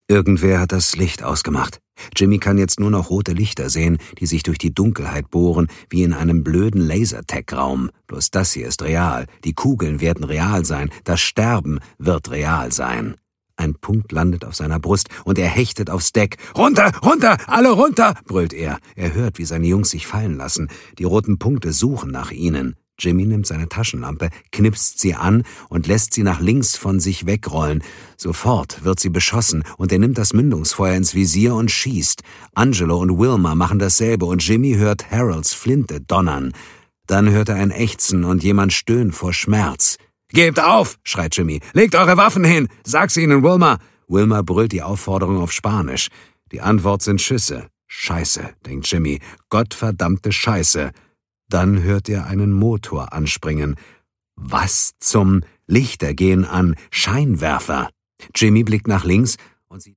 Irgendwer hat das Licht ausgemacht. Jimmy kann jetzt nur noch rote Lichter sehen, die sich durch die Dunkelheit bohren, wie in einem blöden Lasertech-Raum. Bloß das hier ist real. Die Kugeln werden real sein. Das Sterben wird real sein. Ein Punkt landet auf seiner Brust und er hechtet aufs Deck. »Runter, runter, alle runter!« brüllt er. Er hört, wie seine Jungs sich fallen lassen. Die roten Punkte suchen nach ihnen. Jimmy nimmt seine Taschenlampe, knipst sie an und lässt sie nach links von sich wegrollen. Sofort wird sie beschossen und er nimmt das Mündungsfeuer ins Visier und schießt. Angelo und Wilma machen dasselbe und Jimmy hört Harolds Flinte donnern. Dann hört er ein Ächzen und jemand stöhnt vor Schmerz. »Gebt auf«, schreit Jimmy. »Legt eure Waffen hin! Sag's ihnen, Wilma!« Wilma brüllt die Aufforderung auf Spanisch. Die Antwort sind Schüsse. »Scheiße«, denkt Jimmy. »Gottverdammte Scheiße!« Dann hört er einen Motor anspringen. Was zum... Lichter gehen an, Scheinwerfer. Jimmy blickt nach links und sieht